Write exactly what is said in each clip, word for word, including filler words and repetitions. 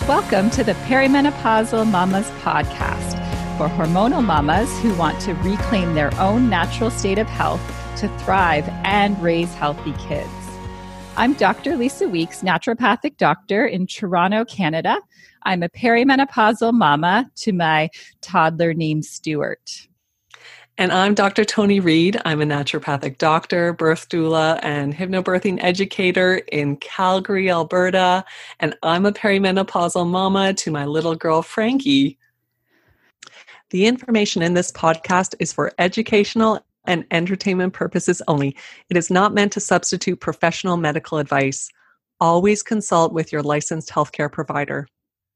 Welcome to the Perimenopausal Mamas podcast for hormonal mamas who want to reclaim their own natural state of health to thrive and raise healthy kids. I'm Doctor Lisa Weeks, naturopathic doctor in Toronto, Canada. I'm a perimenopausal mama to my toddler named Stuart. And I'm Doctor Toni Reed. I'm a naturopathic doctor, birth doula, and hypnobirthing educator in Calgary, Alberta. And I'm a perimenopausal mama to my little girl, Frankie. The information in this podcast is for educational and entertainment purposes only. It is not meant to substitute professional medical advice. Always consult with your licensed healthcare provider.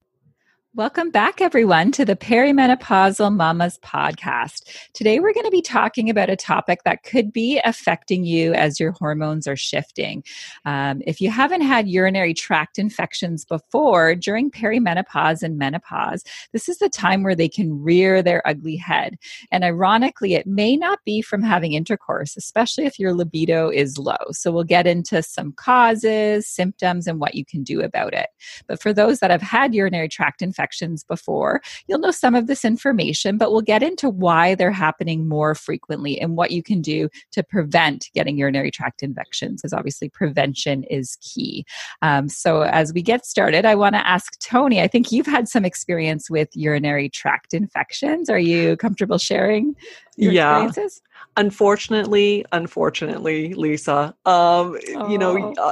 Welcome back, everyone, to the Perimenopausal Mamas podcast. Today, we're going to be talking about a topic that could be affecting you as your hormones are shifting. Um, if you haven't had urinary tract infections before, during perimenopause and menopause, this is the time where they can rear their ugly head. And ironically, it may not be from having intercourse, especially if your libido is low. So we'll get into some causes, symptoms, and what you can do about it. But for those that have had urinary tract infections, before, you'll know some of this information, but we'll get into why they're happening more frequently and what you can do to prevent getting urinary tract infections, because obviously prevention is key. Um, so as we get started, I want to ask Toni, I think you've had some experience with urinary tract infections. Are you comfortable sharing your yeah. experiences? Unfortunately, unfortunately, Lisa, um, oh. you know, uh,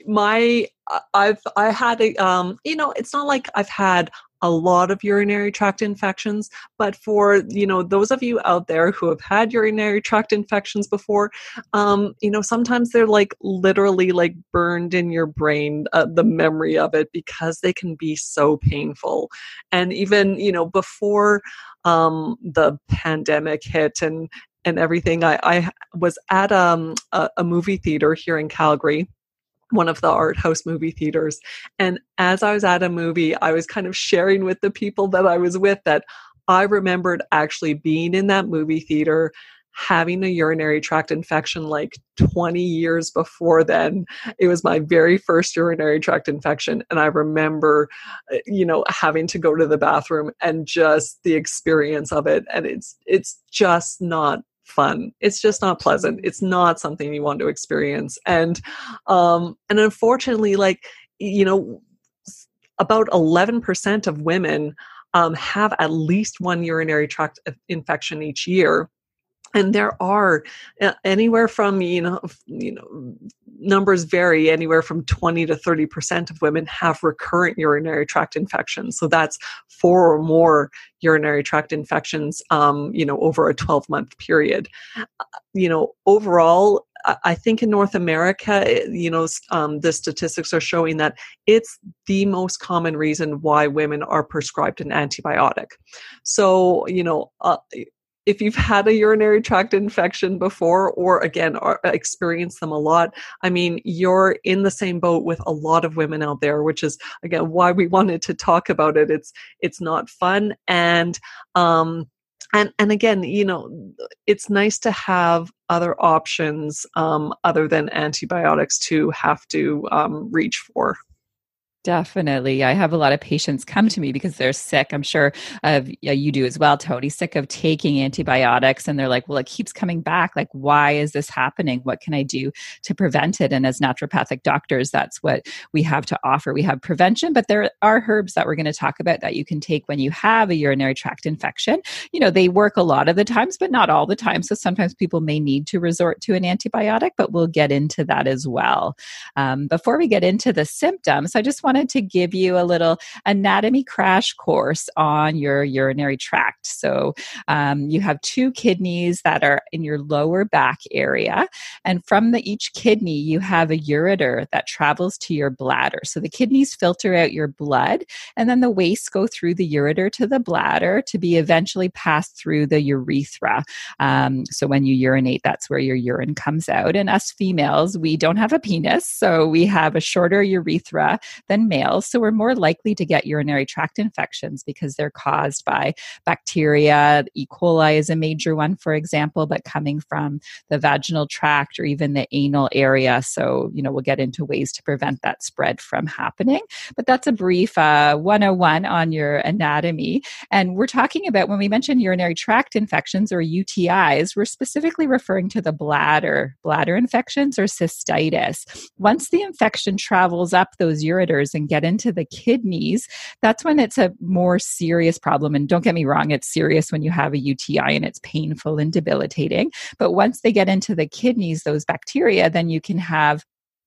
my, I've, I had a, um, you know, it's not like I've had a lot of urinary tract infections, but for, you know, those of you out there who have had urinary tract infections before, um, you know, sometimes they're like literally like burned in your brain, uh, the memory of it, because they can be so painful. And even, you know, before um, the pandemic hit and, and everything, I, I was at um, a, a movie theater here in Calgary, one of the art house movie theaters. And as I was at a movie, I was kind of sharing with the people that I was with that I remembered actually being in that movie theater, having a urinary tract infection like twenty years before then. It was my very first urinary tract infection. And I remember, you know, having to go to the bathroom and just the experience of it. And it's, it's just not fun. It's just not pleasant. It's not something you want to experience. And, um, and unfortunately, like, you know, about eleven percent of women, um, have at least one urinary tract infection each year. And there are uh, anywhere from, you know, you know, numbers vary anywhere from twenty to thirty percent of women have recurrent urinary tract infections. So that's four or more urinary tract infections, um, you know, over a twelve month period. Uh, you know, overall, I think in North America, you know, um, the statistics are showing that it's the most common reason why women are prescribed an antibiotic. So, you know, uh, if you've had a urinary tract infection before, or again, are, experience them a lot, I mean, you're in the same boat with a lot of women out there, which is, again, why we wanted to talk about it. It's, it's not fun. And, um, and, and again, you know, it's nice to have other options, um, other than antibiotics to have to, um, reach for. Definitely. I have a lot of patients come to me because they're sick. I'm sure of yeah, you do as well, Toni, sick of taking antibiotics. And they're like, well, it keeps coming back. Like, why is this happening? What can I do to prevent it? And as naturopathic doctors, that's what we have to offer. We have prevention, but there are herbs that we're going to talk about that you can take when you have a urinary tract infection. You know, they work a lot of the times, but not all the time. So sometimes people may need to resort to an antibiotic, but we'll get into that as well. Um, before we get into the symptoms, I just want wanted to give you a little anatomy crash course on your urinary tract. So um, you have two kidneys that are in your lower back area. And from the, each kidney, you have a ureter that travels to your bladder. So the kidneys filter out your blood, and then the wastes go through the ureter to the bladder to be eventually passed through the urethra. Um, so when you urinate, that's where your urine comes out. And us females, we don't have a penis, so we have a shorter urethra than in males. So we're more likely to get urinary tract infections because they're caused by bacteria. E. coli is a major one, for example, but coming from the vaginal tract or even the anal area. So, you know, we'll get into ways to prevent that spread from happening. But that's a brief uh, one oh one on your anatomy. And we're talking about, when we mention urinary tract infections or U T Is, we're specifically referring to the bladder, bladder infections or cystitis. Once the infection travels up those ureters and get into the kidneys, that's when it's a more serious problem. And don't get me wrong, it's serious when you have a U T I and it's painful and debilitating. But once they get into the kidneys, those bacteria, then you can have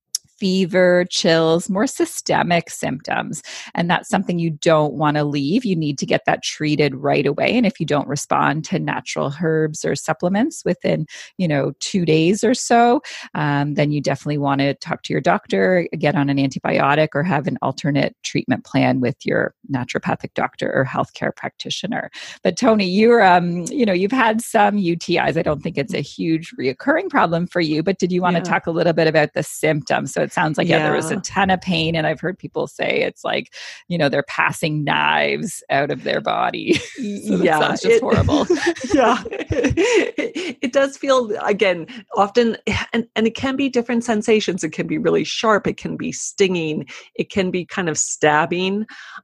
fever, chills, more systemic symptoms. And that's something you don't want to leave. You need to get that treated right away. And if you don't respond to natural herbs or supplements within, you know, two days or so, um, then you definitely want to talk to your doctor, get on an antibiotic, or have an alternate treatment plan with your naturopathic doctor or healthcare practitioner. But Tony, you're, um, you know, you've had some U T Is. I don't think it's a huge reoccurring problem for you, but did you want Yeah. to talk a little bit about the symptoms? So it sounds like, yeah. yeah, there was a ton of pain. And I've heard people say it's like, you know, they're passing knives out of their body. So yeah. That sounds just it, horrible. yeah. It, it does feel, again, often, and, and it can be different sensations. It can be really sharp. It can be stinging. It can be kind of stabbing.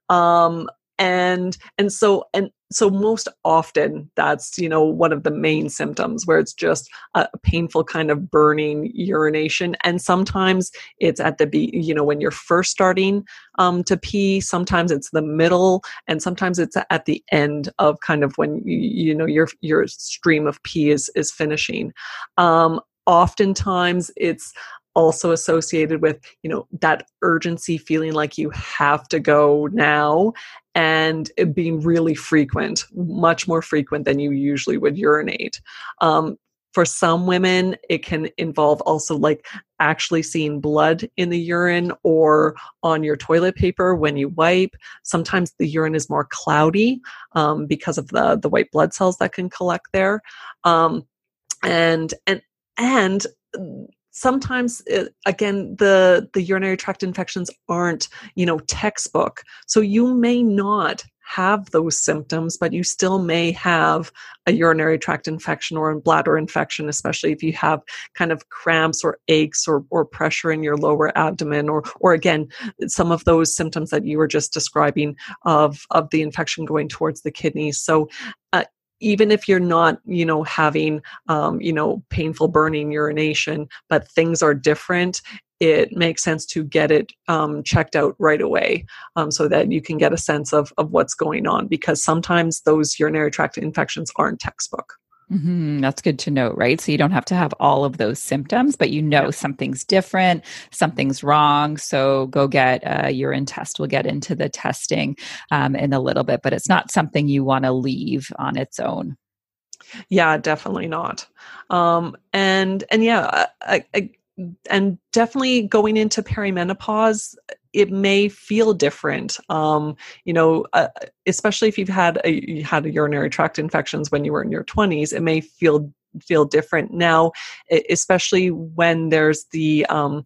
Um, and, and so, and, So most often that's, you know, one of the main symptoms where it's just a painful kind of burning urination. And sometimes it's at the, be- you know, when you're first starting um, to pee, sometimes it's the middle, and sometimes it's at the end of kind of when, you, you know, your, your stream of pee is, is finishing. Um, oftentimes it's also associated with, you know, that urgency, feeling like you have to go now, and it being really frequent, much more frequent than you usually would urinate. Um, for some women, it can involve also like actually seeing blood in the urine or on your toilet paper when you wipe. Sometimes the urine is more cloudy um, because of the, the white blood cells that can collect there. Um, and, and, and, Sometimes, again, the, the urinary tract infections aren't, you know, textbook. So you may not have those symptoms, but you still may have a urinary tract infection or a bladder infection, especially if you have kind of cramps or aches or, or pressure in your lower abdomen, or, or again, some of those symptoms that you were just describing of, of the infection going towards the kidneys. So, uh, even if you're not, you know, having, um, you know, painful burning urination, but things are different, it makes sense to get it um, checked out right away um, so that you can get a sense of, of what's going on, because sometimes those urinary tract infections aren't textbook. Mm-hmm. That's good to know, right? So you don't have to have all of those symptoms, but you know, yeah, something's different, something's wrong. So go get a urine test. We'll get into the testing um, in a little bit, but it's not something you want to leave on its own. Yeah, definitely not. Um, and and yeah, I, I, and definitely going into perimenopause, it may feel different. Um, you know, uh, especially if you've had a, you had a urinary tract infections when you were in your twenties, it may feel feel different now, especially when there's the um,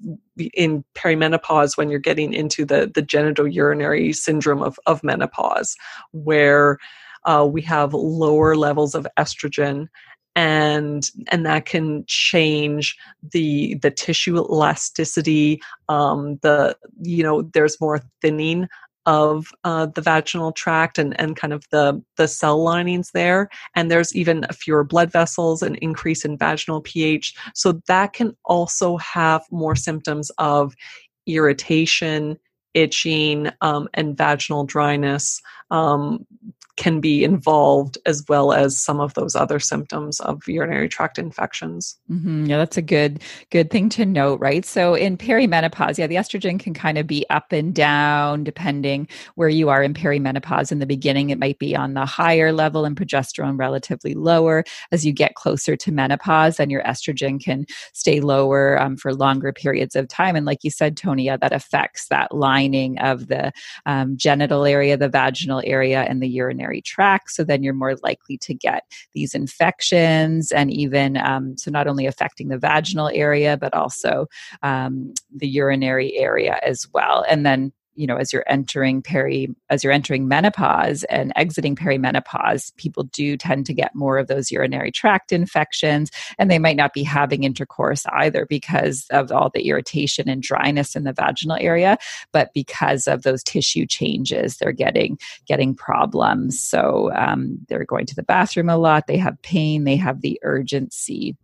in perimenopause, when you're getting into the the genitourinary syndrome of of menopause, where uh, we have lower levels of estrogen. And and that can change the the tissue elasticity. Um, the you know there's more thinning of uh, the vaginal tract and and kind of the the cell linings there. And there's even fewer blood vessels, an increase in vaginal pH. So that can also have more symptoms of irritation, itching, um, and vaginal dryness. Um, can be involved, as well as some of those other symptoms of urinary tract infections. Mm-hmm. Yeah, that's a good, good thing to note, right? So in perimenopause, yeah, the estrogen can kind of be up and down depending where you are in perimenopause. In the beginning, it might be on the higher level and progesterone relatively lower. As you get closer to menopause, then your estrogen can stay lower um, for longer periods of time. And like you said, Tony, yeah, that affects that lining of the um, genital area, the vaginal area, and the urinary urinary tract. So then you're more likely to get these infections, and even um, so not only affecting the vaginal area, but also um, the urinary area as well. And then, you know, as you're entering peri, as you're entering menopause and exiting perimenopause, people do tend to get more of those urinary tract infections, and they might not be having intercourse either because of all the irritation and dryness in the vaginal area, but because of those tissue changes, they're getting getting problems. So um, they're going to the bathroom a lot. They have pain. They have the urgency.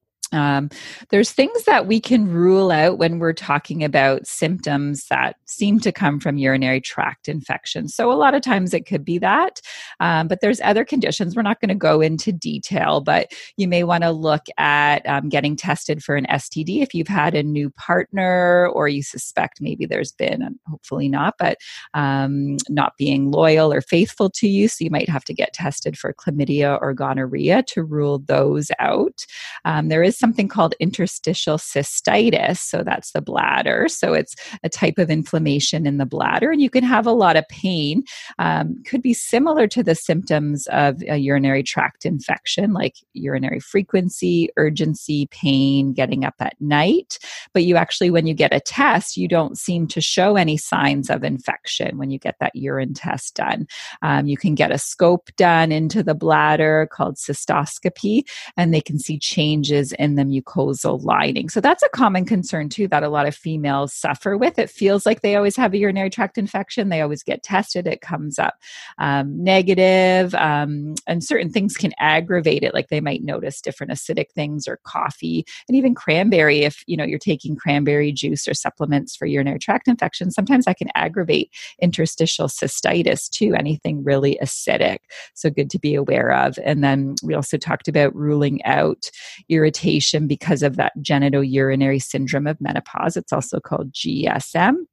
Um, there's things that we can rule out when we're talking about symptoms that seem to come from urinary tract infections. So a lot of times it could be that, um, but there's other conditions. We're not going to go into detail, but you may want to look at um, getting tested for an S T D if you've had a new partner, or you suspect maybe there's been, hopefully not, but um, not being loyal or faithful to you. So you might have to get tested for chlamydia or gonorrhea to rule those out. Um, there is something called interstitial cystitis. So that's the bladder. So it's a type of inflammation in the bladder, and you can have a lot of pain. Um, could be similar to the symptoms of a urinary tract infection, like urinary frequency, urgency, pain, getting up at night. But you actually, when you get a test, you don't seem to show any signs of infection when you get that urine test done. Um, you can get a scope done into the bladder called cystoscopy, and they can see changes in the mucosal lining. So that's a common concern too that a lot of females suffer with. It feels like they always have a urinary tract infection. They always get tested. It comes up um, negative, um, and certain things can aggravate it. Like they might notice different acidic things or coffee, and even cranberry. If you know you're taking cranberry juice or supplements for urinary tract infections, sometimes that can aggravate interstitial cystitis too. Anything really acidic. So good to be aware of. And then we also talked about ruling out irritation because of that genitourinary syndrome of menopause. It's also called G S M.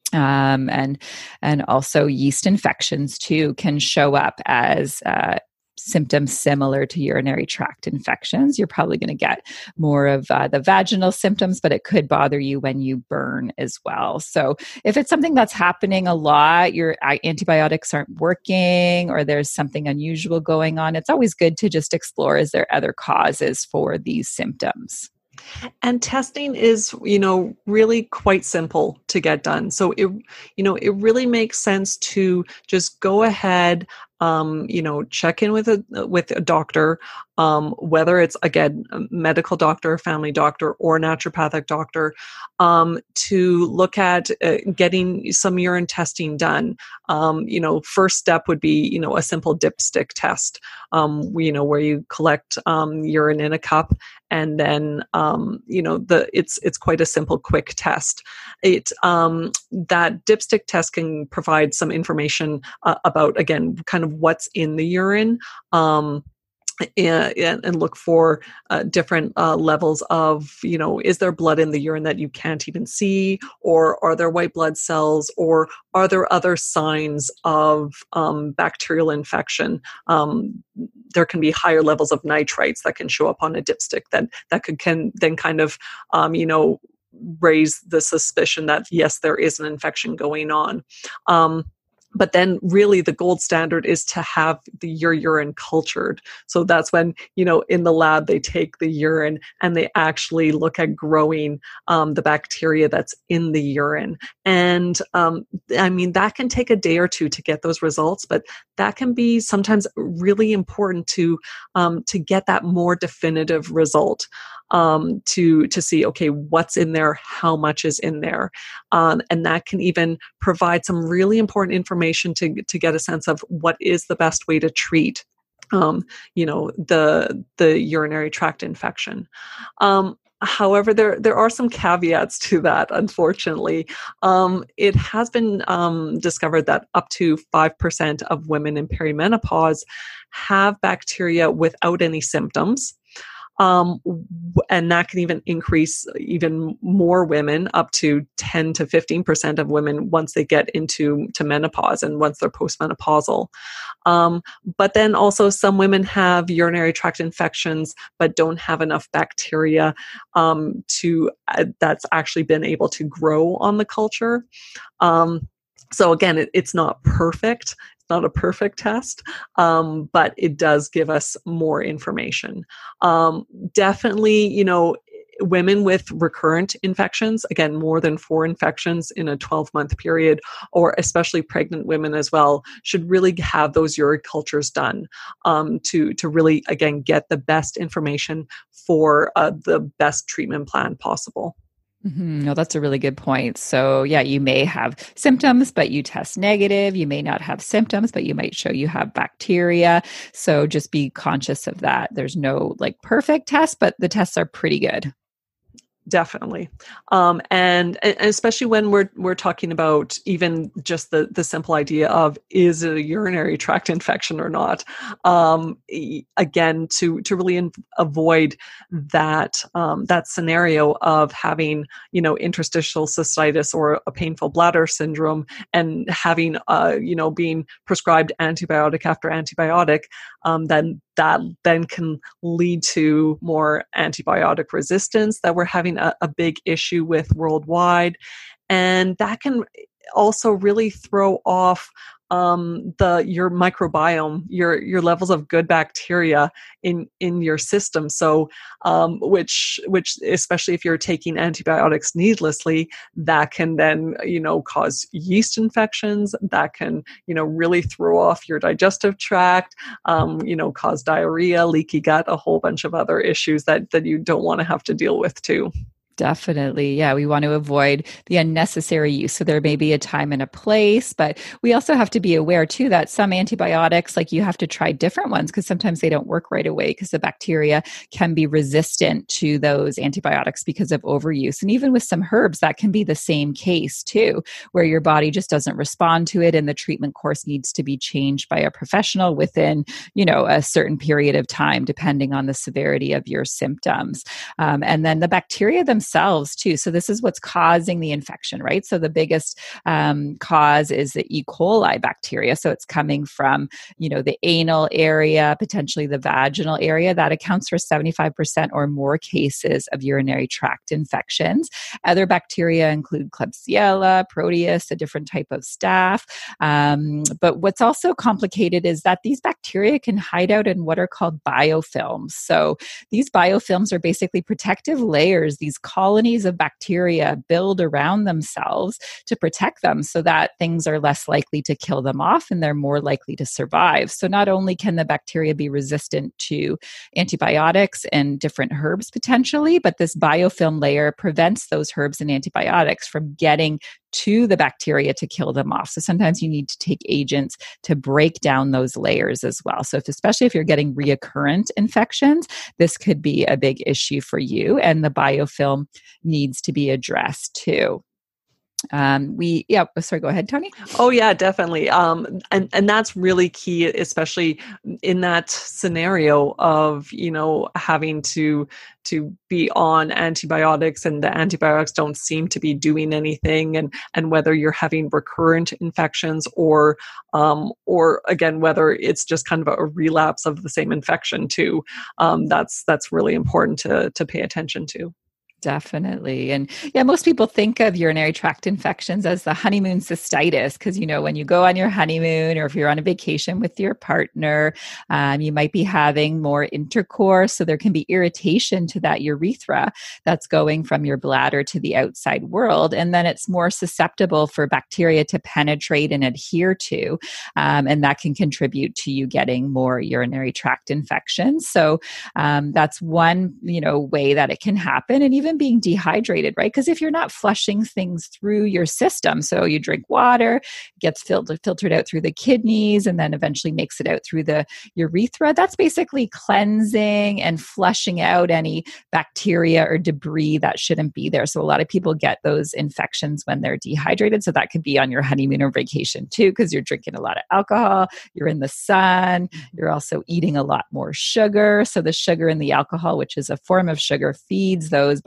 Um, and and also yeast infections too can show up as uh, symptoms similar to urinary tract infections. You're probably going to get more of uh, the vaginal symptoms, but it could bother you when you burn as well. So if it's something that's happening a lot, your antibiotics aren't working, or there's something unusual going on, it's always good to just explore, is there other causes for these symptoms? And testing is, you know, really quite simple to get done. So it, you know, it really makes sense to just go ahead, um, you know, check in with a with a doctor, um, whether it's again a medical doctor, family doctor, or naturopathic doctor, um, to look at uh, getting some urine testing done. Um, you know, first step would be, you know, a simple dipstick test, um, you know, where you collect um, urine in a cup, and then um, you know the it's it's quite a simple, quick test. It um, that dipstick test can provide some information uh, about, again, kind of what's in the urine. Um, And, and look for uh, different uh, levels of, you know, is there blood in the urine that you can't even see, or are there white blood cells, or are there other signs of um, bacterial infection? Um, there can be higher levels of nitrites that can show up on a dipstick that that could can then kind of, um, you know, raise the suspicion that yes, there is an infection going on. Um, But then really the gold standard is to have the, your urine cultured. So that's when, you know, in the lab, they take the urine and they actually look at growing um, the bacteria that's in the urine. And um, I mean, that can take a day or two to get those results, but that can be sometimes really important to um, to get that more definitive result. Um, to to see, okay, what's in there, how much is in there, um, and that can even provide some really important information to to get a sense of what is the best way to treat, um, you know, the the urinary tract infection. Um, However, there there are some caveats to that, unfortunately. Um, it has been um, discovered that up to five percent of women in perimenopause have bacteria without any symptoms. Um, and that can even increase even more women, up to ten to fifteen percent of women once they get into to menopause and once they're postmenopausal. Um, but then also some women have urinary tract infections, but don't have enough bacteria um, to uh, that's actually been able to grow on the culture. Um, So again, it, it's not perfect. It's not a perfect test, um, but it does give us more information. Um, definitely, you know, women with recurrent infections, again, more than four infections in a twelve month period, or especially pregnant women as well, should really have those uric cultures done um, to, to really, again, get the best information for uh, the best treatment plan possible. Mm-hmm. No, that's a really good point. So, yeah, you may have symptoms, but you test negative. You may not have symptoms, but you might show you have bacteria. So, just be conscious of that. There's no like perfect test, but the tests are pretty good. Definitely. Um, and, and especially when we're we're talking about even just the, the simple idea of, is it a urinary tract infection or not? Um, again, to to really in, avoid that um, that scenario of having, you know, interstitial cystitis or a painful bladder syndrome and having, uh, you know, being prescribed antibiotic after antibiotic, um, then that then can lead to more antibiotic resistance that we're having a, a big issue with worldwide. And that can also really throw off um, the your microbiome, your your levels of good bacteria in in your system. So, um, which which especially if you're taking antibiotics needlessly, that can then, you know, cause yeast infections. That can, you know, really throw off your digestive tract. Um, you know, cause diarrhea, leaky gut, a whole bunch of other issues that that you don't want to have to deal with too. Definitely. Yeah. We want to avoid the unnecessary use. So there may be a time and a place, but we also have to be aware too that some antibiotics, like you have to try different ones because sometimes they don't work right away because the bacteria can be resistant to those antibiotics because of overuse. And even with some herbs, that can be the same case too, where your body just doesn't respond to it and the treatment course needs to be changed by a professional within, you know, a certain period of time, depending on the severity of your symptoms. Um, and then the bacteria themselves themselves too. So this is what's causing the infection, right? So the biggest um, cause is the E. coli bacteria. So it's coming from, you know, the anal area, potentially the vaginal area. That accounts for seventy-five percent or more cases of urinary tract infections. Other bacteria include Klebsiella, Proteus, a different type of staph. Um, but what's also complicated is that these bacteria can hide out in what are called biofilms. So these biofilms are basically protective layers, these colonies of bacteria build around themselves to protect them so that things are less likely to kill them off and they're more likely to survive. So not only can the bacteria be resistant to antibiotics and different herbs potentially, but this biofilm layer prevents those herbs and antibiotics from getting to the bacteria to kill them off. So sometimes you need to take agents to break down those layers as well. So if, especially if you're getting reoccurrent infections, this could be a big issue for you, and the biofilm needs to be addressed too. Um, we, yeah, sorry, go ahead, Tony. Oh yeah, definitely. Um, and, and that's really key, especially in that scenario of, you know, having to, to be on antibiotics and the antibiotics don't seem to be doing anything, and, and whether you're having recurrent infections or, um, or again, whether it's just kind of a relapse of the same infection too. Um, that's, that's really important to, to pay attention to. Definitely. And yeah, most people think of urinary tract infections as the honeymoon cystitis because, you know, when you go on your honeymoon or if you're on a vacation with your partner, um, you might be having more intercourse. So there can be irritation to that urethra that's going from your bladder to the outside world. And then it's more susceptible for bacteria to penetrate and adhere to. Um, and that can contribute to you getting more urinary tract infections. So um, that's one, you know, way that it can happen. And even being dehydrated, right? Because if you're not flushing things through your system, so you drink water, gets filtered, filtered out through the kidneys, and then eventually makes it out through the urethra, that's basically cleansing and flushing out any bacteria or debris that shouldn't be there. So a lot of people get those infections when they're dehydrated. So that could be on your honeymoon or vacation too, because you're drinking a lot of alcohol, you're in the sun, you're also eating a lot more sugar. So the sugar in the alcohol, which is a form of sugar, feeds those bacteria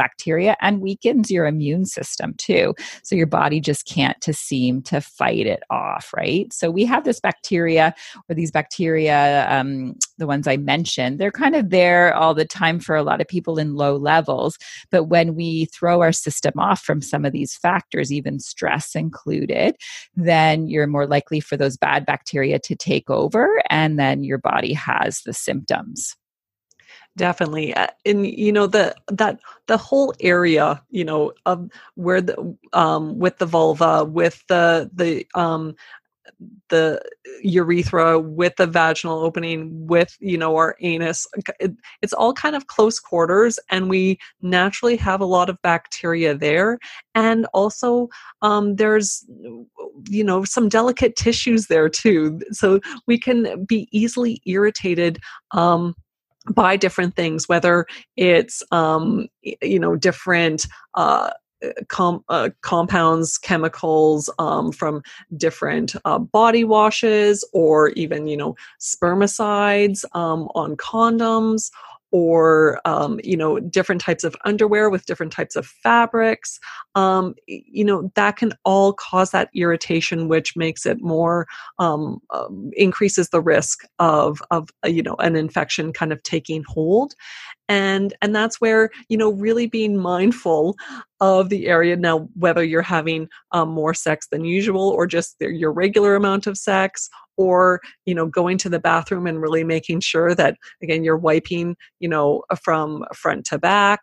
bacteria and weakens your immune system too. So your body just can't to seem to fight it off, right? So we have this bacteria or these bacteria, um, the ones I mentioned, they're kind of there all the time for a lot of people in low levels. But when we throw our system off from some of these factors, even stress included, then you're more likely for those bad bacteria to take over, and then your body has the symptoms. Definitely. Uh, And you know, the that the whole area, you know, of where the um with the vulva, with the the um the urethra, with the vaginal opening, with, you know, our anus, it, it's all kind of close quarters, and we naturally have a lot of bacteria there. And also um there's, you know, some delicate tissues there too, so we can be easily irritated um by different things, whether it's um, you know, different uh, com- uh, compounds, chemicals um, from different uh, body washes, or even, you know, spermicides um, on condoms, or um, you know, different types of underwear with different types of fabrics. Um, you know, that can all cause that irritation, which makes it more um, um, increases the risk of of uh, you know, an infection kind of taking hold. And and that's where, you know, really being mindful of the area. Now, whether you're having um, more sex than usual, or just the, your regular amount of sex, or, you know, going to the bathroom and really making sure that, again, you're wiping, you know, from front to back,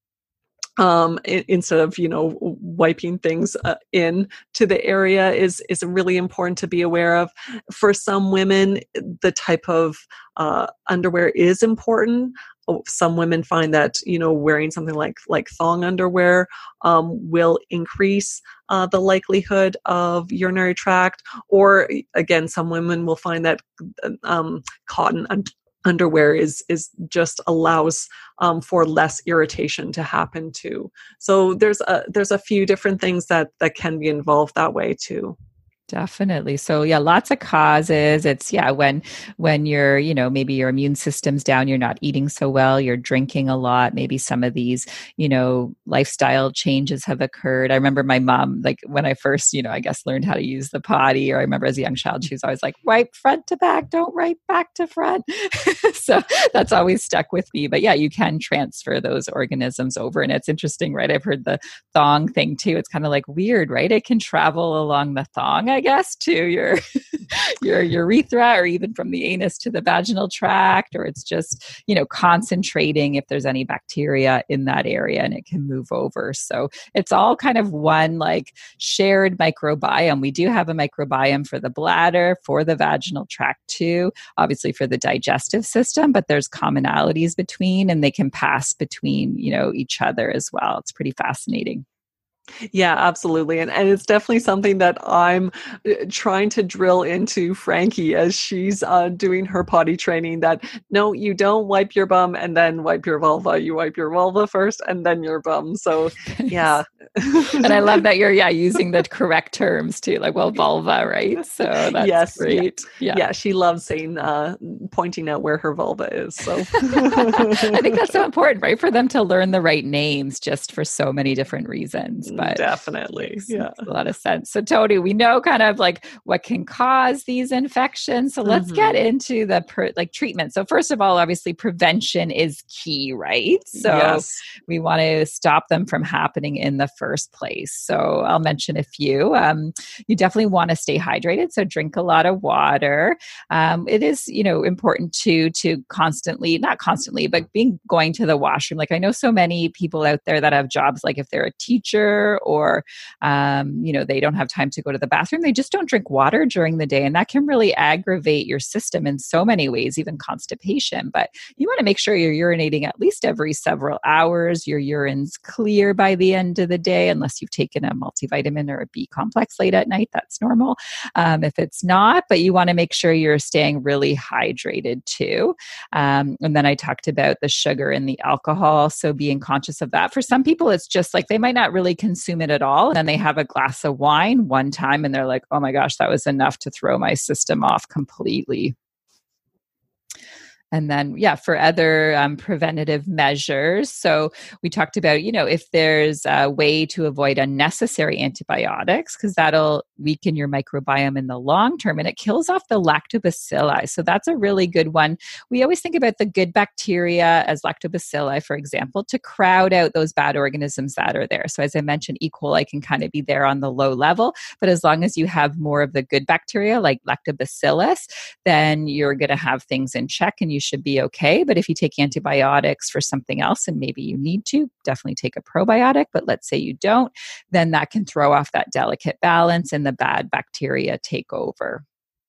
um, i- instead of, you know, wiping things uh, in to the area is is really important to be aware of. For some women, the type of uh, underwear is important. Oh, some women find that, you know, wearing something like like thong underwear um, will increase uh, the likelihood of urinary tract. Or again, some women will find that um, cotton un- underwear is is just allows um, for less irritation to happen too. So there's a there's a few different things that that can be involved that way too. Definitely. So yeah, lots of causes. It's yeah, when when you're, you know, maybe your immune system's down, you're not eating so well, you're drinking a lot, maybe some of these, you know, lifestyle changes have occurred. I remember my mom, like when I first, you know, I guess learned how to use the potty, or I remember as a young child, she was always like, wipe front to back, don't wipe back to front. So that's always stuck with me. But yeah, you can transfer those organisms over. And it's interesting, right? I've heard the thong thing too. It's kind of like weird, right? It can travel along the thong, I guess, to your your urethra, or even from the anus to the vaginal tract, or it's just, you know, concentrating if there's any bacteria in that area, and it can move over. So it's all kind of one like shared microbiome. We do have a microbiome for the bladder, for the vaginal tract too, obviously for the digestive system, but there's commonalities between, and they can pass between, you know, each other as well. It's pretty fascinating. Yeah, absolutely. And and it's definitely something that I'm uh, trying to drill into Frankie as she's uh, doing her potty training, that no, you don't wipe your bum and then wipe your vulva. You wipe your vulva first and then your bum. So yeah. And I love that you're, yeah, using the correct terms too, like, well, vulva, right? So that's Yes. Yeah. great. Yeah. Yeah. She loves saying, uh, pointing out where her vulva is. So I think that's so important, right? For them to learn the right names just for so many different reasons. But definitely. makes, Yeah. makes a lot of sense. So Tony, we know kind of like what can cause these infections. So let's get Mhm. into the per, like treatment. So first of all, obviously prevention is key, right? So Yes. we want to stop them from happening in the first place. So I'll mention a few. Um, you definitely want to stay hydrated. So drink a lot of water. Um, it is, you know, important to to constantly, not constantly, but being going to the washroom. Like I know so many people out there that have jobs, like if they're a teacher, or um, you know, they don't have time to go to the bathroom, they just don't drink water during the day, and that can really aggravate your system in so many ways, even constipation. But you want to make sure you're urinating at least every several hours. Your urine's clear by the end of the day, unless you've taken a multivitamin or a B complex late at night. That's normal. Um, if it's not, but you want to make sure you're staying really hydrated too. Um, and then I talked about the sugar and the alcohol. So being conscious of that. For some people, it's just like they might not really consume it at all. And then they have a glass of wine one time and they're like, oh my gosh, that was enough to throw my system off completely. And then, yeah, for other um, preventative measures. So we talked about, you know, if there's a way to avoid unnecessary antibiotics, because that'll weaken your microbiome in the long term and it kills off the lactobacilli. So that's a really good one. We always think about the good bacteria as lactobacilli, for example, to crowd out those bad organisms that are there. So as I mentioned, E. coli can kind of be there on the low level, but as long as you have more of the good bacteria like lactobacillus, then you're going to have things in check and you should be okay. But if you take antibiotics for something else and maybe you need to, definitely take a probiotic. But let's say you don't, then that can throw off that delicate balance and the bad bacteria take over.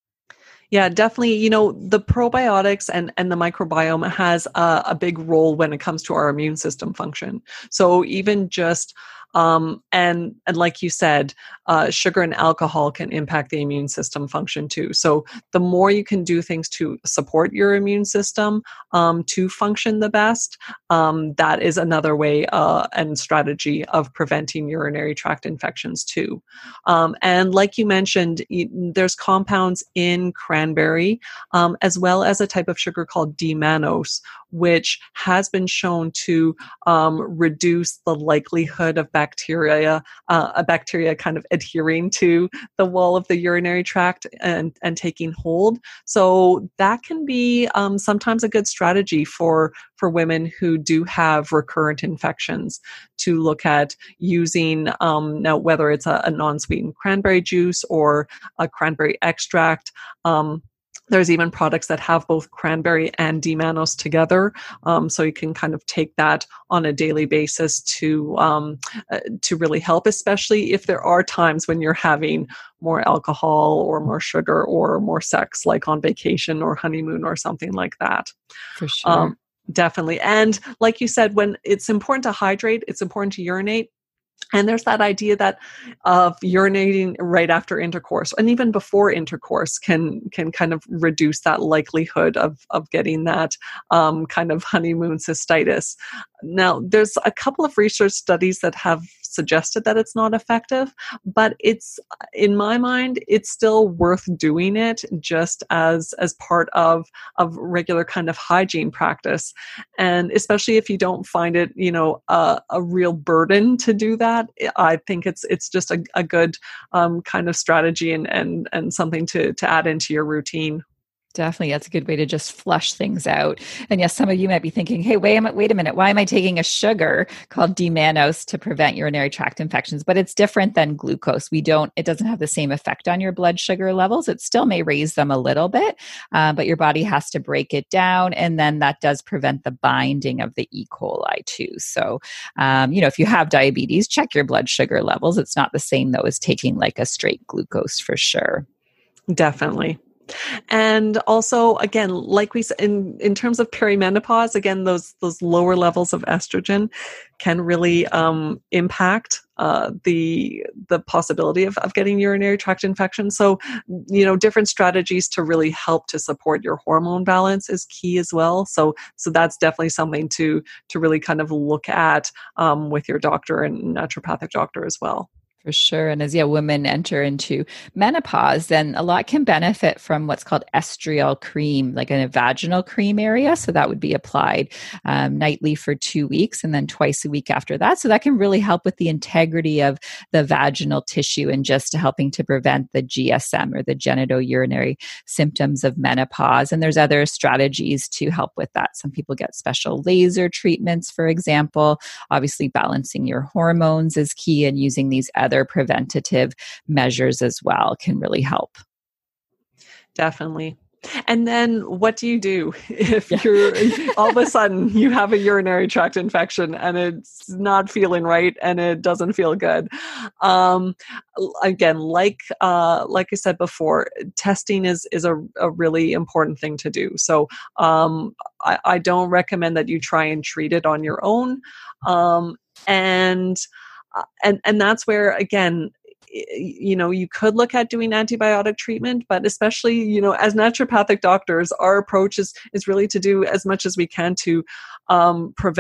Yeah, definitely. You know, the probiotics and, and the microbiome has a, a big role when it comes to our immune system function. So even just Um, and, and like you said, uh, sugar and alcohol can impact the immune system function too. So the more you can do things to support your immune system um, to function the best, um, that is another way uh, and strategy of preventing urinary tract infections too. Um, and like you mentioned, there's compounds in cranberry um, as well as a type of sugar called D-mannose, which has been shown to um, reduce the likelihood of bacteria, uh, a bacteria kind of adhering to the wall of the urinary tract and, and taking hold. So that can be um, sometimes a good strategy for, for women who do have recurrent infections to look at using, um, now whether it's a, a non-sweetened cranberry juice or a cranberry extract. Um, There's even products that have both cranberry and D-mannose together. Um, so you can kind of take that on a daily basis to um, uh, to really help, especially if there are times when you're having more alcohol or more sugar or more sex, like on vacation or honeymoon or something like that. For sure. Um, definitely. And like you said, when it's important to hydrate, it's important to urinate. And there's that idea that of urinating right after intercourse and even before intercourse can can kind of reduce that likelihood of of getting that um, kind of honeymoon cystitis. Now, there's a couple of research studies that have suggested that it's not effective, but it's, in my mind, it's still worth doing it just as as part of of regular kind of hygiene practice. And especially if you don't find it, you know, a, a real burden to do that, I think it's it's just a, a good um, kind of strategy and and and something to to add into your routine. Definitely. That's a good way to just flush things out. And yes, some of you might be thinking, hey, wait a minute, wait a minute. Why am I taking a sugar called D-mannose to prevent urinary tract infections? But it's different than glucose. We don't, it doesn't have the same effect on your blood sugar levels. It still may raise them a little bit, uh, but your body has to break it down. And then that does prevent the binding of the E. coli too. So, um, you know, if you have diabetes, check your blood sugar levels. It's not the same though as taking like a straight glucose for sure. Definitely. And also, again, like we said, in, in terms of perimenopause, again, those those lower levels of estrogen can really um, impact uh, the the possibility of, of getting urinary tract infections. So, you know, different strategies to really help to support your hormone balance is key as well. So, so that's definitely something to to really kind of look at um, with your doctor and naturopathic doctor as well. For sure. And as yeah, women enter into menopause, then a lot can benefit from what's called estriol cream, like in a vaginal cream area. So that would be applied um, nightly for two weeks and then twice a week after that. So that can really help with the integrity of the vaginal tissue and just helping to prevent the G S M or the genitourinary symptoms of menopause. And there's other strategies to help with that. Some people get special laser treatments, for example. Obviously, balancing your hormones is key, and using these other preventative measures as well can really help. Definitely. And then what do you do if yeah. you're all of a sudden you have a urinary tract infection and it's not feeling right and it doesn't feel good? Um, again, like uh, like I said before, testing is is a, a really important thing to do. So um, I, I don't recommend that you try and treat it on your own. Um, and and and that's where, again, you know, you could look at doing antibiotic treatment, but especially, you know, as naturopathic doctors, our approach is, is really to do as much as we can to um, prevent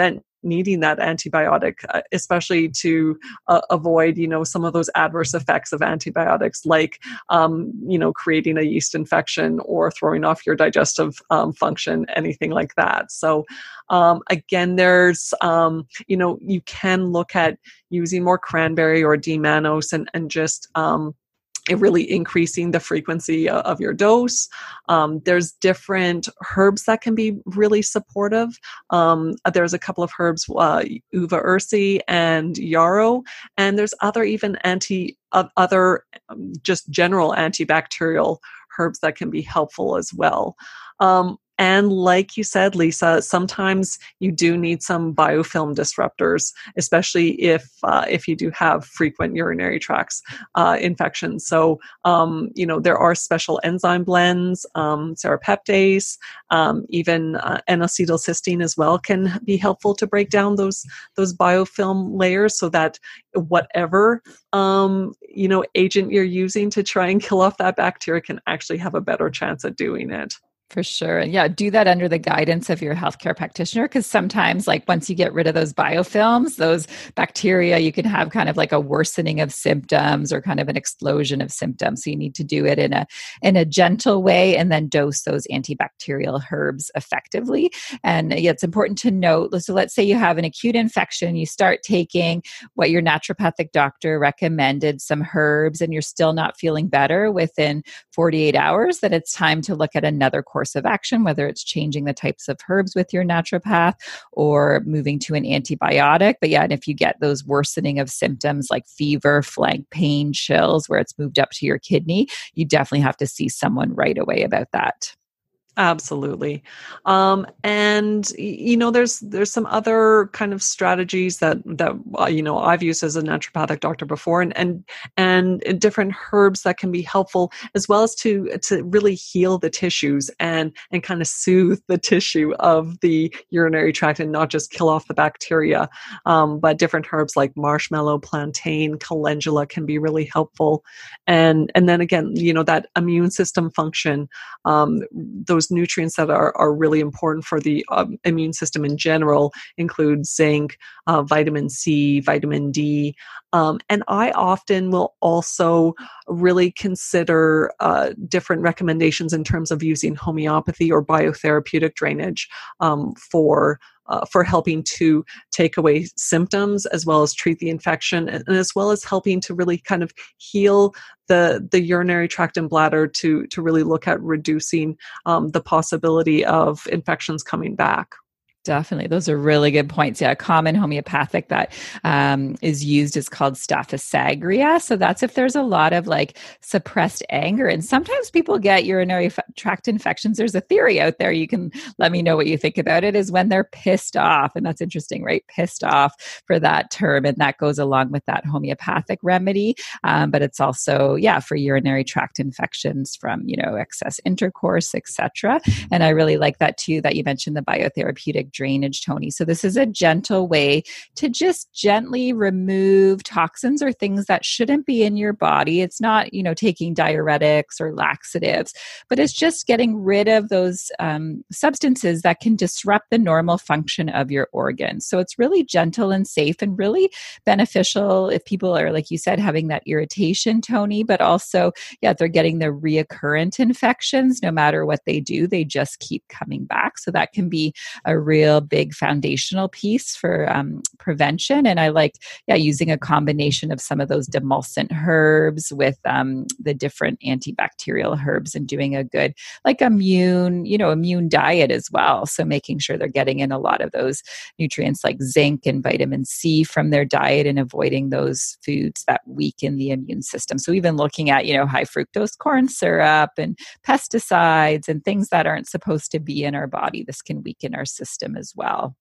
needing that antibiotic, uh, especially to uh, avoid, you know, some of those adverse effects of antibiotics, like, um, you know, creating a yeast infection or throwing off your digestive um, function, anything like that. So, um, again, there's, um, you know, you can look at using more cranberry or D-mannose and, and just, um, it really increasing the frequency of your dose. Um, there's different herbs that can be really supportive. Um, there's a couple of herbs, uh, uva ursi and yarrow, and there's other even anti, uh, other um, just general antibacterial herbs that can be helpful as well. Um, And like you said, Lisa, sometimes you do need some biofilm disruptors, especially if uh, if you do have frequent urinary tracts uh, infections. So, um, you know, there are special enzyme blends, um, serrapeptase, um, even uh, N-acetylcysteine as well can be helpful to break down those those biofilm layers, so that whatever um, you know agent you're using to try and kill off that bacteria can actually have a better chance at doing it. For sure. And yeah, do that under the guidance of your healthcare practitioner, because sometimes, like, once you get rid of those biofilms, those bacteria, you can have kind of like a worsening of symptoms or kind of an explosion of symptoms. So you need to do it in a in a gentle way and then dose those antibacterial herbs effectively. And yeah, it's important to note, so let's say you have an acute infection, you start taking what your naturopathic doctor recommended, some herbs, and you're still not feeling better within forty-eight hours, that it's time to look at another course of action, whether it's changing the types of herbs with your naturopath or moving to an antibiotic. But yeah, and if you get those worsening of symptoms like fever, flank pain, chills, where it's moved up to your kidney, you definitely have to see someone right away about that. Absolutely. Um, and you know, there's there's some other kind of strategies that that uh, you know I've used as a naturopathic doctor before, and and and different herbs that can be helpful, as well as to to really heal the tissues and and kind of soothe the tissue of the urinary tract, and not just kill off the bacteria. Um, but different herbs like marshmallow, plantain, calendula can be really helpful. And and then again, you know, that immune system function, um, those nutrients that are, are really important for the um, immune system in general include zinc, uh, vitamin C, vitamin D. Um, and I often will also really consider uh, different recommendations in terms of using homeopathy or biotherapeutic drainage um, for Uh, for helping to take away symptoms, as well as treat the infection, and, and as well as helping to really kind of heal the the urinary tract and bladder to to really look at reducing um, the possibility of infections coming back. Definitely. Those are really good points. Yeah. A common homeopathic that um, is used is called Staphysagria. So that's if there's a lot of like suppressed anger. And sometimes people get urinary f- tract infections. There's a theory out there. You can let me know what you think about it, is when they're pissed off. And that's interesting, right? Pissed off for that term. And that goes along with that homeopathic remedy. Um, but it's also, yeah, for urinary tract infections from, you know, excess intercourse, et cetera. And I really like that too, that you mentioned the biotherapeutic drainage, Tony. So this is a gentle way to just gently remove toxins or things that shouldn't be in your body. It's not, you know, taking diuretics or laxatives, but it's just getting rid of those um, substances that can disrupt the normal function of your organs. So it's really gentle and safe, and really beneficial if people are, like you said, having that irritation, Tony, but also, yeah, they're getting the reoccurrent infections. No matter what they do, they just keep coming back. So that can be a real big foundational piece for um, prevention. And I like, yeah, using a combination of some of those demulcent herbs with um, the different antibacterial herbs, and doing a good, like, immune, you know, immune diet as well. So making sure they're getting in a lot of those nutrients like zinc and vitamin C from their diet, and avoiding those foods that weaken the immune system. So even looking at, you know, high fructose corn syrup and pesticides and things that aren't supposed to be in our body, this can weaken our system as well.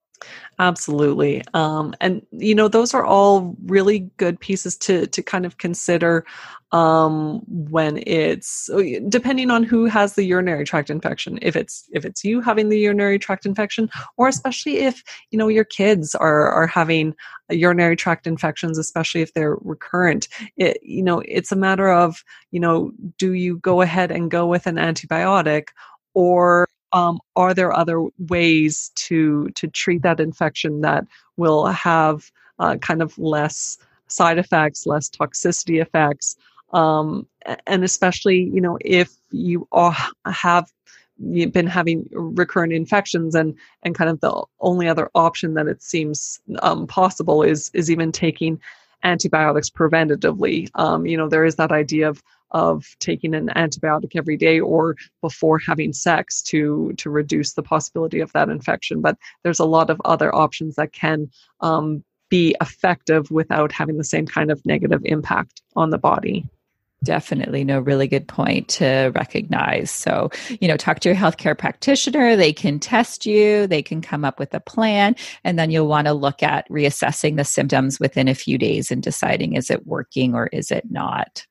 Absolutely. Um, and, you know, those are all really good pieces to, to kind of consider um, when it's, depending on who has the urinary tract infection. If it's, if it's you having the urinary tract infection, or especially if, you know, your kids are, are having urinary tract infections, especially if they're recurrent, it, you know, it's a matter of, you know, do you go ahead and go with an antibiotic, or um, are there other ways to to treat that infection that will have uh, kind of less side effects, less toxicity effects, um, and especially, you know, if you are, have you've been having recurrent infections, and and kind of the only other option that it seems um, possible is is even taking antibiotics preventatively. Um, you know, there is that idea of of taking an antibiotic every day or before having sex to to reduce the possibility of that infection. But there's a lot of other options that can um, be effective without having the same kind of negative impact on the body. Definitely. No, really good point to recognize. So, you know, talk to your healthcare practitioner. They can test you, they can come up with a plan, and then you'll want to look at reassessing the symptoms within a few days and deciding, is it working or is it not?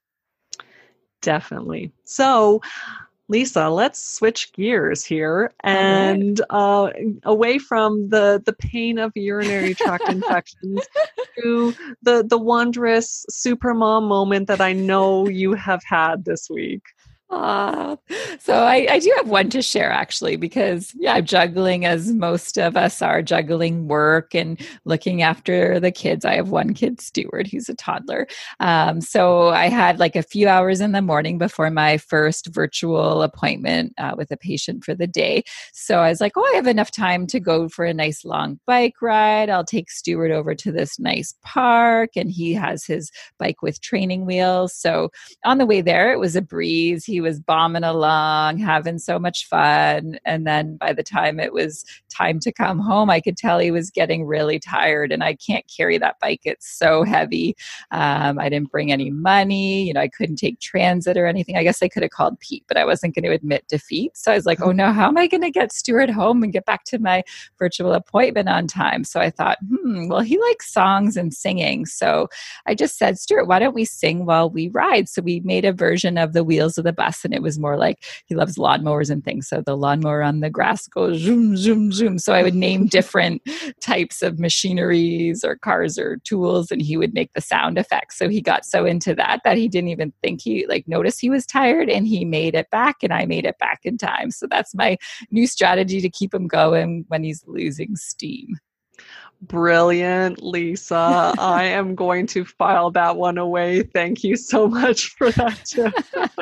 Definitely. So, Lisa, let's switch gears here and uh, away from the, the pain of urinary tract infections to the, the wondrous supermom moment that I know you have had this week. Uh, so I, I do have one to share, actually, because yeah, I'm juggling, as most of us are, juggling work and looking after the kids. I have one kid, Stewart, who's a toddler. Um, so I had like a few hours in the morning before my first virtual appointment uh, with a patient for the day. So I was like, oh, I have enough time to go for a nice long bike ride. I'll take Stewart over to this nice park, and he has his bike with training wheels. So on the way there, it was a breeze. He was bombing along, having so much fun. And then by the time it was time to come home, I could tell he was getting really tired, and I can't carry that bike. It's so heavy. Um, I didn't bring any money. You know, I couldn't take transit or anything. I guess I could have called Pete, but I wasn't going to admit defeat. So I was like, oh no, how am I going to get Stewart home and get back to my virtual appointment on time? So I thought, hmm, well, he likes songs and singing. So I just said, Stewart, why don't we sing while we ride? So we made a version of the Wheels of the Bus, and it was more like, he loves lawnmowers and things. So the lawnmower on the grass goes zoom, zoom, zoom. So I would name different types of machineries or cars or tools, and he would make the sound effects. So he got so into that that he didn't even think he like noticed he was tired, and he made it back, and I made it back in time. So that's my new strategy to keep him going when he's losing steam. Brilliant, Lisa. I am going to file that one away. Thank you so much for that tip.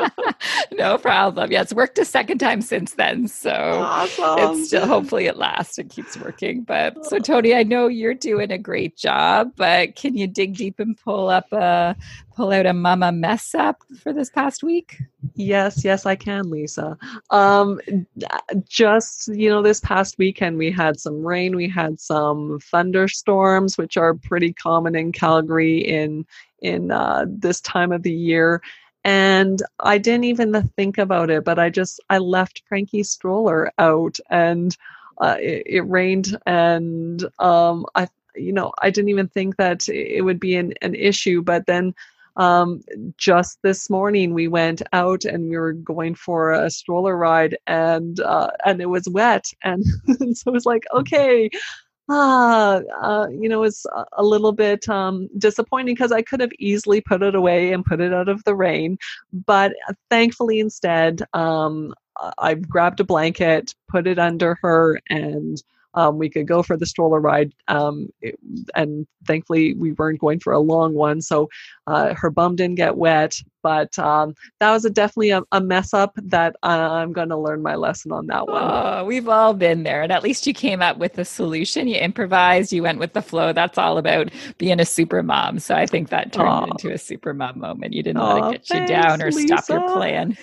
No problem. Yeah, it's worked a second time since then. So awesome. It's still, hopefully it lasts and keeps working. But so Tony, I know you're doing a great job, but can you dig deep and pull up a pull out a mama mess up for this past week? Yes, yes, I can, Lisa. Um, just, you know, this past weekend, we had some rain, we had some thunderstorms, which are pretty common in Calgary in, in uh, this time of the year. And I didn't even think about it, but I just, I left Frankie's stroller out, and uh, it, it rained, and um, I, you know, I didn't even think that it would be an, an issue, but then Um, just this morning we went out and we were going for a stroller ride, and uh, and it was wet, and so it was like, okay, ah, uh, you know, it's a little bit um, disappointing because I could have easily put it away and put it out of the rain, but thankfully instead, um, I grabbed a blanket, put it under her, and Um, we could go for the stroller ride, um, it, and thankfully we weren't going for a long one, so uh, her bum didn't get wet. But um, that was a, definitely a, a mess up that uh, I'm going to learn my lesson on that one. Oh, we've all been there, and at least you came up with a solution. You improvised, you went with the flow. That's all about being a super mom. So I think that turned Aww. into a super mom moment. You didn't Aww, let it get thanks, you down or Lisa. stop your plan.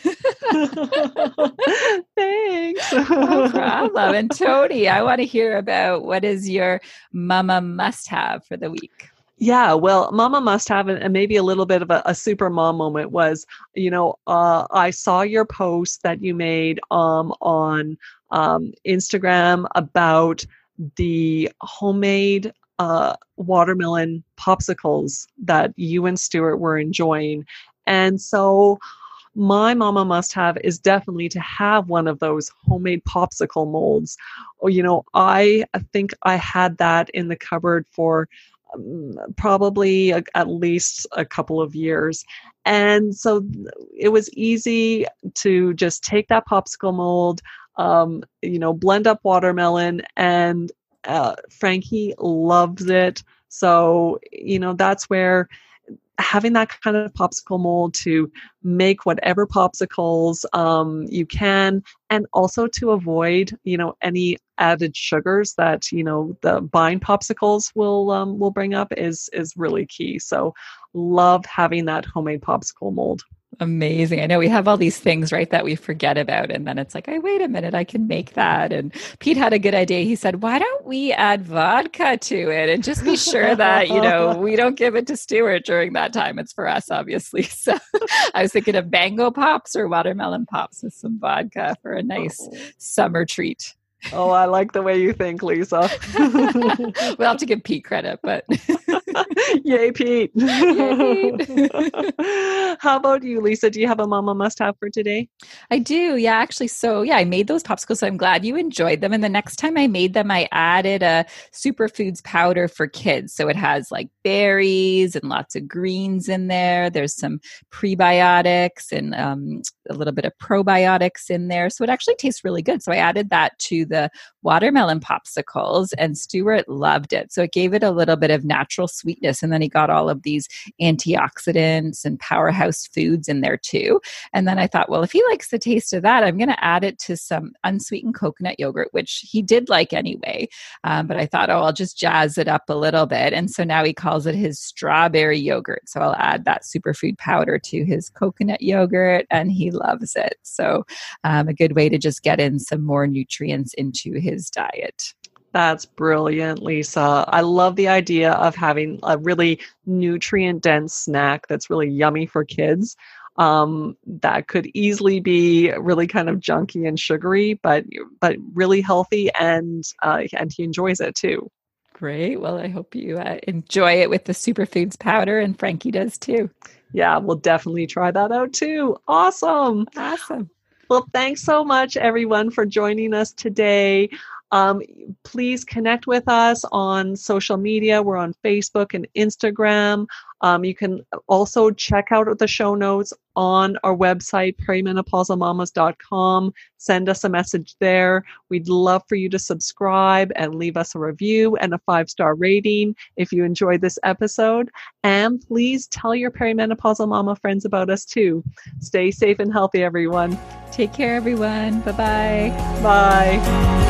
Thanks. No problem. And Tony, I want to hear about, what is your mama must have for the week? Yeah, well, mama must have, and maybe a little bit of a, a super mom moment was, you know, uh, I saw your post that you made um, on um, Instagram about the homemade uh, watermelon popsicles that you and Stuart were enjoying. And so my mama must have is definitely to have one of those homemade popsicle molds. Or, you know, I think I had that in the cupboard for um, probably a, at least a couple of years. And so it was easy to just take that popsicle mold, um, you know, blend up watermelon, and uh, Frankie loves it. So, you know, that's where having that kind of popsicle mold to make whatever popsicles um, you can, and also to avoid, you know, any added sugars that, you know, the Bind popsicles will um, will bring up is is really key. So love having that homemade popsicle mold. Amazing. I know we have all these things, right, that we forget about. And then it's like, hey, wait a minute, I can make that. And Pete had a good idea. He said, why don't we add vodka to it and just be sure that, you know, we don't give it to Stuart during that time. It's for us, obviously. So I was thinking of mango pops or watermelon pops with some vodka for a nice oh. summer treat. Oh, I like the way you think, Lisa. We'll have to give Pete credit, but yay, Pete. Yay, Pete. How about you, Lisa? Do you have a mama must-have for today? I do. Yeah, actually. So yeah, I made those popsicles. So I'm glad you enjoyed them. And the next time I made them, I added a superfoods powder for kids. So it has like berries and lots of greens in there. There's some prebiotics and um, a little bit of probiotics in there. So it actually tastes really good. So I added that to the watermelon popsicles, and Stuart loved it. So it gave it a little bit of natural sweetness. And then he got all of these antioxidants and powerhouse foods in there too. And then I thought, well, if he likes the taste of that, I'm going to add it to some unsweetened coconut yogurt, which he did like anyway. Um, but I thought, oh, I'll just jazz it up a little bit. And so now he calls it his strawberry yogurt. So I'll add that superfood powder to his coconut yogurt, and he loves it. So um, a good way to just get in some more nutrients into his diet. That's brilliant, Lisa. I love the idea of having a really nutrient-dense snack that's really yummy for kids. Um, that could easily be really kind of junky and sugary, but but really healthy, and uh, and he enjoys it too. Great. Well, I hope you uh, enjoy it with the superfoods powder, and Frankie does too. Yeah, we'll definitely try that out too. Awesome. Awesome. Well, thanks so much, everyone, for joining us today. Um, please connect with us on social media. We're on Facebook and Instagram. Um, you can also check out the show notes on our website, perimenopausal mamas dot com. Send us a message there. We'd love for you to subscribe and leave us a review and a five-star rating if you enjoyed this episode. And please tell your perimenopausal mama friends about us too. Stay safe and healthy, everyone. Take care, everyone. Bye-bye. Bye.